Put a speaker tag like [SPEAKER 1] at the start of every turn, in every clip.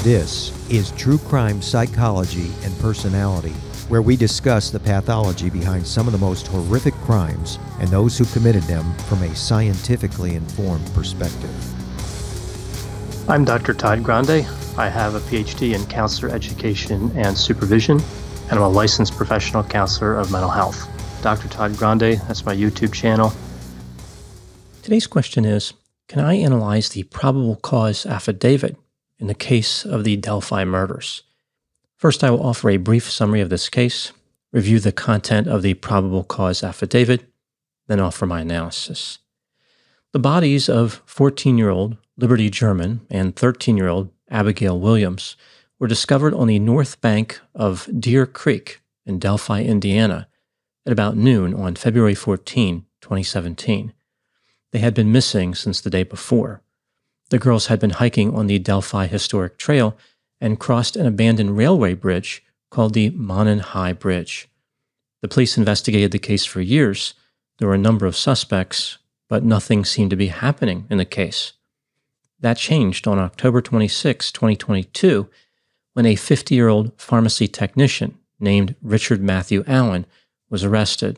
[SPEAKER 1] This is True Crime Psychology and Personality, where we discuss the pathology behind some of the most horrific crimes and those who committed them from a scientifically informed perspective.
[SPEAKER 2] I'm Dr. Todd Grande. I have a PhD in counselor education and supervision, and I'm a licensed professional counselor of mental health. Dr. Todd Grande, that's my YouTube channel. Today's question is, can I analyze the probable cause affidavit in the case of the Delphi murders? First, I will offer a brief summary of this case, review the content of the probable cause affidavit, then offer my analysis. The bodies of 14-year-old Liberty German and 13-year-old Abigail Williams were discovered on the north bank of Deer Creek in Delphi, Indiana, at about noon on February 14, 2017. They had been missing since the day before. The girls had been hiking on the Delphi Historic Trail and crossed an abandoned railway bridge called the Monon High Bridge. The police investigated the case for years. There were a number of suspects, but nothing seemed to be happening in the case. That changed on October 26, 2022, when a 50-year-old pharmacy technician named Richard Matthew Allen was arrested.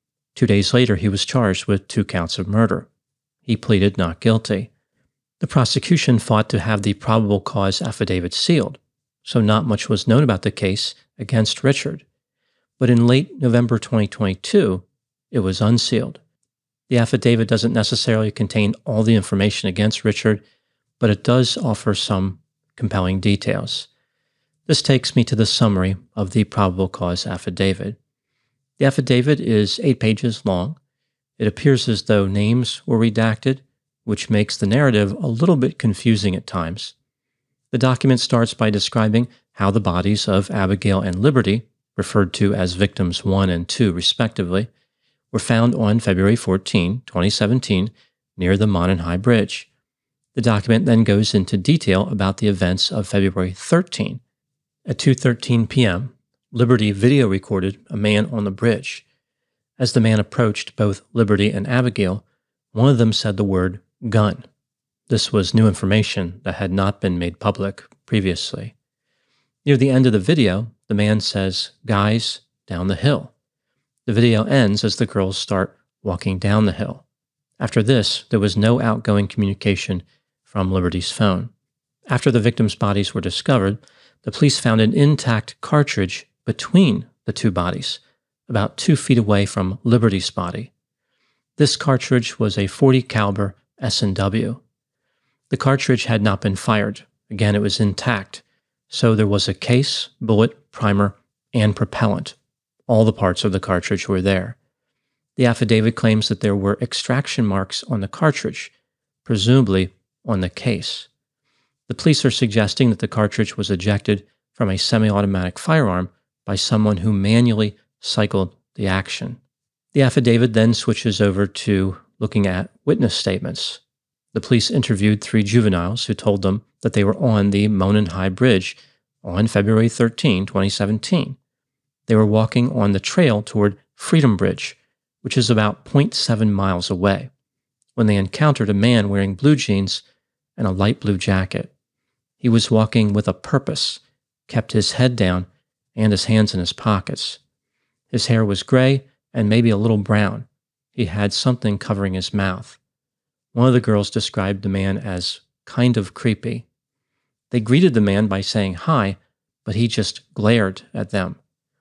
[SPEAKER 2] 2 days later, he was charged with 2 counts of murder. He pleaded not guilty. The prosecution fought to have the probable cause affidavit sealed, so not much was known about the case against Richard. But in late November 2022, it was unsealed. The affidavit doesn't necessarily contain all the information against Richard, but it does offer some compelling details. This takes me to the summary of the probable cause affidavit. The affidavit is 8 pages long. It appears as though names were redacted, which makes the narrative a little bit confusing at times. The document starts by describing how the bodies of Abigail and Liberty, referred to as victims 1 and 2 respectively, were found on February 14, 2017, near the Monon High Bridge. The document then goes into detail about the events of February 13. At 2:13 p.m., Liberty video recorded a man on the bridge. As the man approached both Liberty and Abigail, one of them said the word gun. This was new information that had not been made public previously. Near the end of the video, the man says, "Guys, down the hill." The video ends as the girls start walking down the hill. After this, there was no outgoing communication from Liberty's phone. After the victims' bodies were discovered, the police found an intact cartridge between the 2 bodies, about 2 feet away from Liberty's body. This cartridge was a .40 caliber S&W. The cartridge had not been fired. Again, it was intact. So there was a case, bullet, primer, and propellant. All the parts of the cartridge were there. The affidavit claims that there were extraction marks on the cartridge, presumably on the case. The police are suggesting that the cartridge was ejected from a semi-automatic firearm by someone who manually cycled the action. The affidavit then switches over to looking at witness statements. The police interviewed 3 juveniles who told them that they were on the Monon High Bridge on February 13, 2017. They were walking on the trail toward Freedom Bridge, which is about 0.7 miles away, when they encountered a man wearing blue jeans and a light blue jacket. He was walking with a purpose, kept his head down and his hands in his pockets. His hair was gray and maybe a little brown. He had something covering his mouth. One of the girls described the man as kind of creepy. They greeted the man by saying hi, but he just glared at them.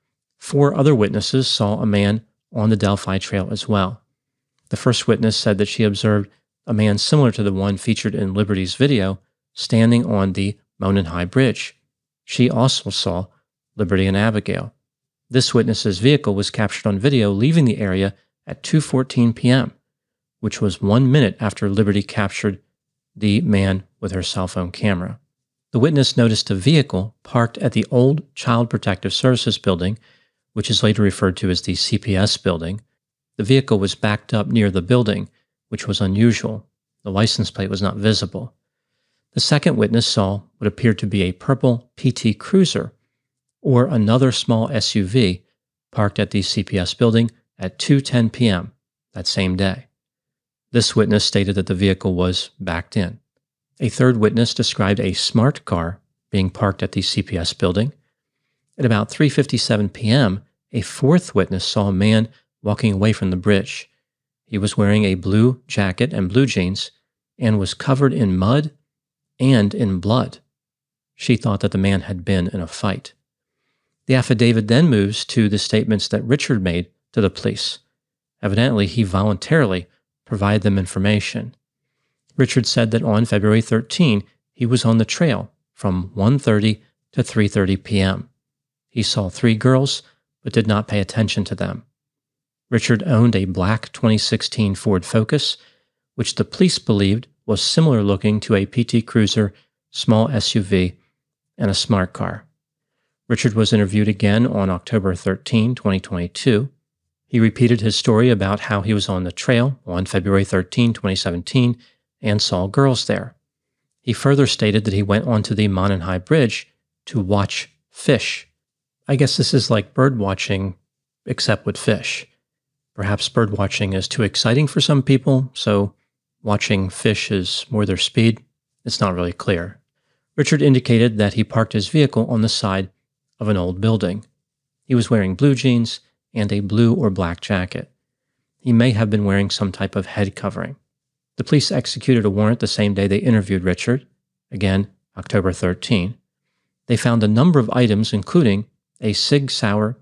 [SPEAKER 2] 4 other witnesses saw a man on the Delphi Trail as well. The first witness said that she observed a man similar to the one featured in Liberty's video standing on the Monon High Bridge. She also saw Liberty and Abigail. This witness's vehicle was captured on video leaving the area at 2:14 p.m., which was 1 minute after Liberty captured the man with her cell phone camera. The witness noticed a vehicle parked at the old Child Protective Services building, which is later referred to as the CPS building. The vehicle was backed up near the building, which was unusual. The license plate was not visible. The second witness saw what appeared to be a purple PT Cruiser, or another small SUV, parked at the CPS building at 2:10 p.m. that same day. This witness stated that the vehicle was backed in. A third witness described a smart car
[SPEAKER 3] being parked at the CPS building. At about 3:57 p.m., a fourth witness saw a man walking away from the bridge. He was wearing a blue jacket and blue jeans and was covered in mud and in blood. She thought that the man had been in a fight. The affidavit then moves to the statements that Richard made to the police. Evidently, he voluntarily provided them information. Richard said that on February 13, he was on the trail from 1:30 to 3:30 p.m. He saw 3 girls, but did not pay attention to them. Richard owned a black 2016 Ford Focus, which the police believed was similar looking to a PT Cruiser, small SUV, and a smart car. Richard was interviewed again on October 13, 2022. He repeated his story about how he was on the trail on February 13, 2017, and saw girls there. He further stated that he went onto the Monenhigh Bridge to watch fish. I guess this is like bird watching, except with fish. Perhaps bird watching is too exciting for some people, so watching fish is more their speed. It's not really clear. Richard indicated that he parked his vehicle on the side of an old building. He was wearing blue jeans and a blue or black jacket. He may have been wearing some type of head covering. The police executed a warrant the same day they interviewed Richard, again, October 13. They found a number of items, including a Sig Sauer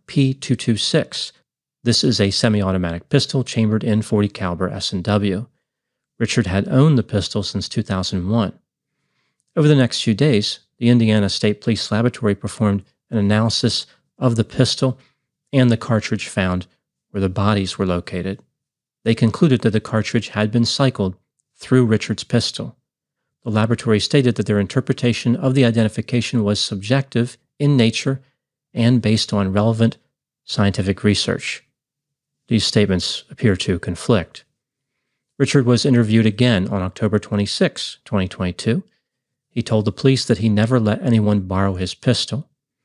[SPEAKER 3] P226. This is a semi-automatic pistol chambered in .40 caliber S&W. Richard had owned the pistol since 2001. Over the next few days, the Indiana State Police Laboratory performed an analysis of the pistol and the cartridge found where the bodies were located. They concluded that the cartridge had been cycled through Richard's pistol. The laboratory stated that their interpretation of the identification was subjective in nature and based on relevant scientific research. These statements appear to conflict. Richard was interviewed again on October 26, 2022. He told the police that he never let anyone borrow his pistol.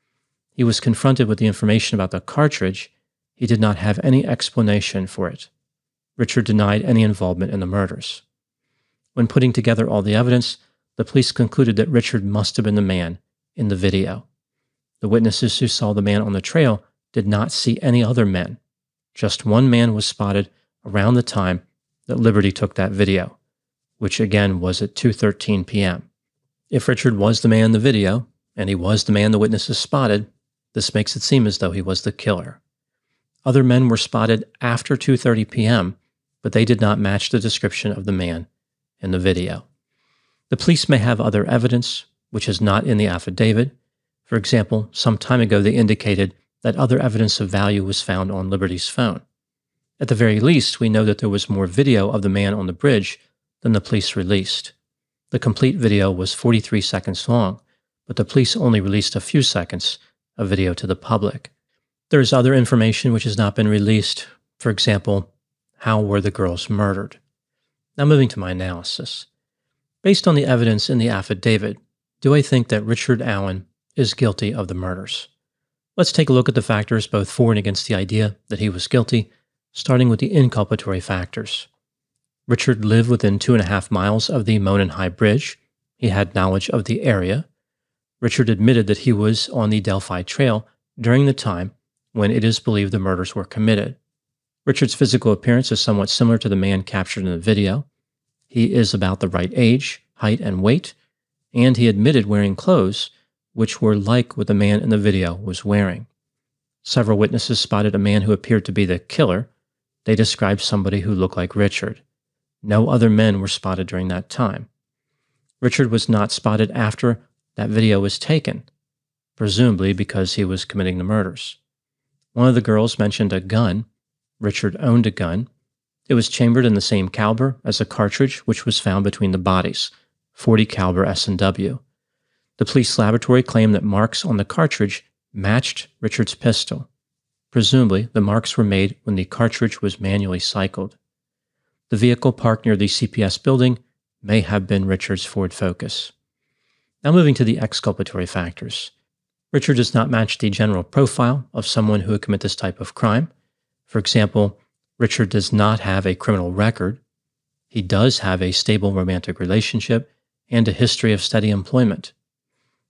[SPEAKER 3] He was confronted with the information about the cartridge. He did not have any explanation for it. Richard denied any involvement in the murders. When putting together all the evidence, the police concluded that Richard must have been the man in the video. The witnesses who saw the man on the trail did not see any other men. Just one man was spotted around the time that Liberty took that video, which again was at 2:13 p.m. If Richard was the man in the video, and he was the man the witnesses spotted, this makes it seem as though he was the killer. Other men were spotted after 2:30 p.m., but they did not match the description of the man in the video. The police may have other evidence, which is not in the affidavit. For example, some time ago they indicated that other evidence of value was found on Liberty's phone. At the very least, we know that there was more video of the man on the bridge than the police released. The complete video was 43 seconds long, but the police only released a few seconds of video to the public. There is other information which has not been released. For example, how were the girls murdered? Now moving to my analysis. Based on the evidence in the affidavit, do I think that Richard Allen is guilty of the murders? Let's take a look at the factors both for and against the idea that he was guilty, starting with the inculpatory factors. Richard lived within 2.5 miles of the Monenhigh Bridge. He had knowledge of the area. Richard admitted that he was on the Delphi Trail during the time when it is believed the murders were committed. Richard's physical appearance is somewhat similar to the man captured in the video. He is about the right age, height, and weight, and he admitted wearing clothes which were like what the man in the video was wearing. Several witnesses spotted a man who appeared to be the killer. They described somebody who looked like Richard. No other men were spotted during that time. Richard was not spotted after that video was taken, presumably because he was committing the murders. One of the girls mentioned a gun. Richard owned a gun. It was chambered in the same caliber as a cartridge which was found between the bodies, .40 caliber S&W. The police laboratory claimed that marks on the cartridge matched Richard's pistol. Presumably, the marks were made when the cartridge was manually cycled. The vehicle parked near the CPS building may have been Richard's Ford Focus. Now moving to the exculpatory factors. Richard does not match the general profile of someone who would commit this type of crime. For example, Richard does not have a criminal record. He does have a stable romantic relationship and a history of steady employment.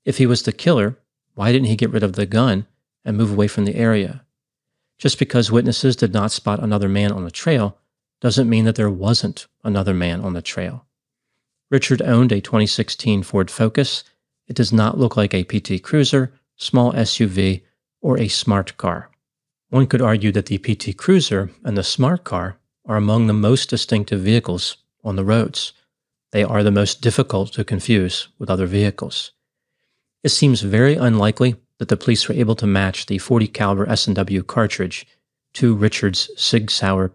[SPEAKER 3] If he was the killer, why didn't he get rid of the gun and move away from the area? Just because witnesses did not spot another man on the trail doesn't mean that there wasn't another man on the trail. Richard owned a 2016 Ford Focus. It does not look like a PT Cruiser, small SUV, or a smart car. One could argue that the PT Cruiser and the smart car are among the most distinctive vehicles on the roads. They are the most difficult to confuse with other vehicles. It seems very unlikely that the police were able to match the .40 caliber S&W cartridge to Richard's Sig Sauer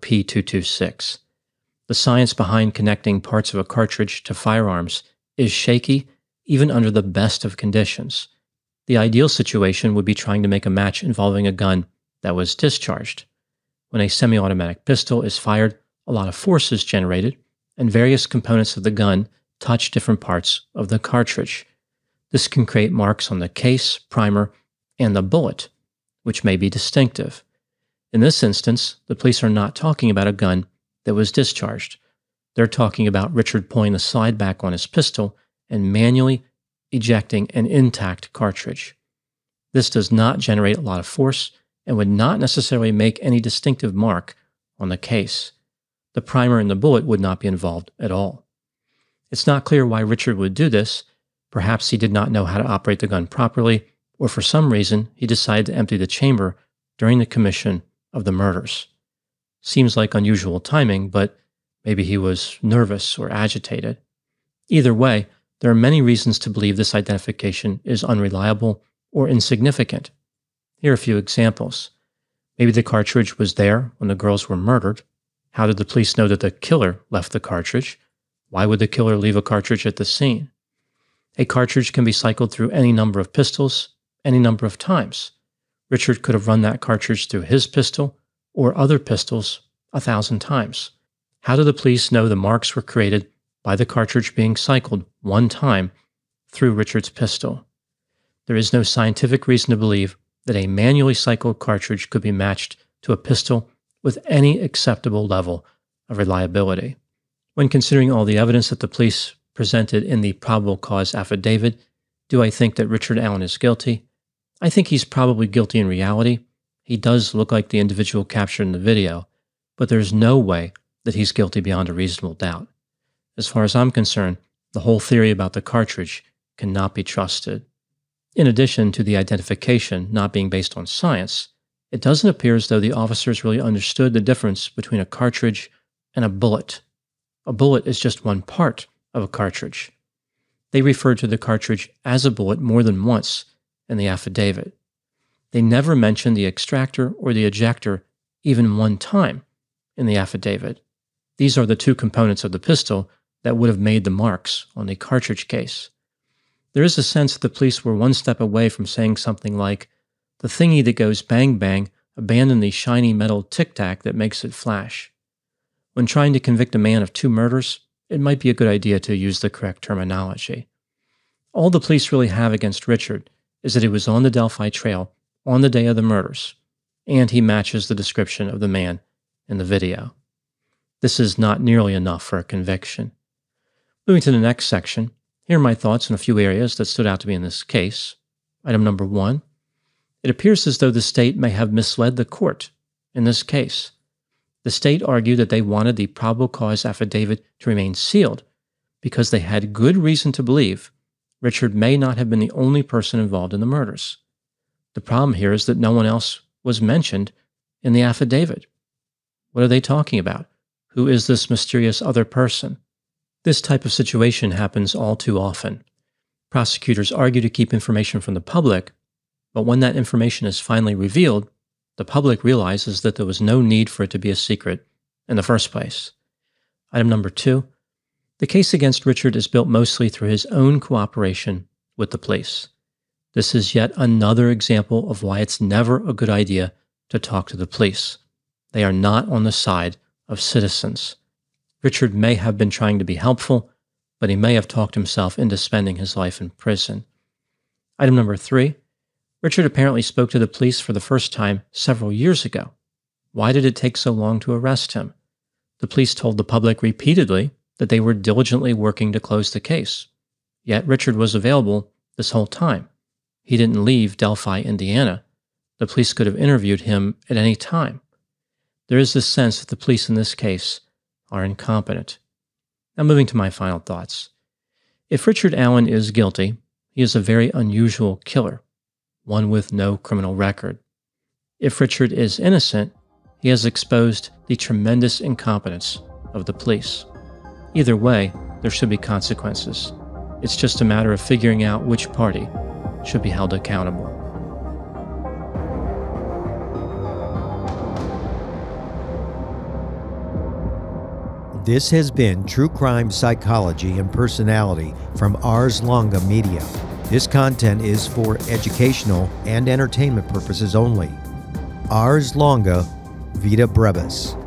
[SPEAKER 3] P226. The science behind connecting parts of a cartridge to firearms is shaky even under the best of conditions. The ideal situation would be trying to make a match involving a gun that was discharged. When a semi-automatic pistol is fired, a lot of force is generated, and various components of the gun touch different parts of the cartridge. This can create marks on the case, primer, and the bullet, which may be distinctive. In this instance, the police are not talking about a gun that was discharged. They're talking about Richard pulling the slide back on his pistol and manually ejecting an intact cartridge. This does not generate a lot of force and would not necessarily make any distinctive mark on the case. The primer and the bullet would not be involved at all. It's not clear why Richard would do this. Perhaps he did not know how to operate the gun properly, or for some reason he decided to empty the chamber during the commission of the murders. Seems like unusual timing, but maybe he was nervous or agitated. Either way, there are many reasons to believe this identification is unreliable or insignificant. Here are a few examples. Maybe the cartridge was there when the girls were murdered. How did the police know that the killer left the cartridge? Why would the killer leave a cartridge at the scene? A cartridge can be cycled through any number of pistols, any number of times. Richard could have run that cartridge through his pistol or other pistols 1,000 times. How do the police know the marks were created by the cartridge being cycled one time through Richard's pistol? There is no scientific reason to believe that a manually cycled cartridge could be matched to a pistol with any acceptable level of reliability. When considering all the evidence that the police presented in the probable cause affidavit, do I think that Richard Allen is guilty? I think he's probably guilty in reality. He does look like the individual captured in the video, but there's no way that he's guilty beyond a reasonable doubt. As far as I'm concerned, the whole theory about the cartridge cannot be trusted. In addition to the identification not being based on science, it doesn't appear as though the officers really understood the difference between a cartridge and a bullet. A bullet is just one part of a cartridge. They referred to the cartridge as a bullet more than once in the affidavit. They never mentioned the extractor or the ejector even one time in the affidavit. These are the two components of the pistol that would have made the marks on the cartridge case. There is a sense that the police were one step away from saying something like, "The thingy that goes bang bang, abandon the shiny metal tic-tac that makes it flash." When trying to convict a man of 2 murders, it might be a good idea to use the correct terminology. All the police really have against Richard is that he was on the Delphi Trail on the day of the murders, and he matches the description of the man in the video. This is not nearly enough for a conviction. Moving to the next section, here are my thoughts on a few areas that stood out to me in this case. Item number 1. It appears as though the state may have misled the court in this case. The state argued that they wanted the probable cause affidavit to remain sealed because they had good reason to believe Richard may not have been the only person involved in the murders. The problem here is that no one else was mentioned in the affidavit. What are they talking about? Who is this mysterious other person? This type of situation happens all too often. Prosecutors argue to keep information from the public, but when that information is finally revealed, the public realizes that there was no need for it to be a secret in the first place. Item number 2. The case against Richard is built mostly through his own cooperation with the police. This is yet another example of why it's never a good idea to talk to the police. They are not on the side of citizens. Richard may have been trying to be helpful, but he may have talked himself into spending his life in prison. Item number 3. Richard apparently spoke to the police for the first time several years ago. Why did it take so long to arrest him? The police told the public repeatedly that they were diligently working to close the case. Yet Richard was available this whole time. He didn't leave Delphi, Indiana. The police could have interviewed him at any time. There is this sense that the police in this case are incompetent. Now moving to my final thoughts. If Richard Allen is guilty, he is a very unusual killer, one with no criminal record. If Richard is innocent, he has exposed the tremendous incompetence of the police. Either way, there should be consequences. It's just a matter of figuring out which party should be held accountable.
[SPEAKER 1] This has been True Crime Psychology and Personality from Ars Longa Media. This content is for educational and entertainment purposes only. Ars Longa, Vita Brevis.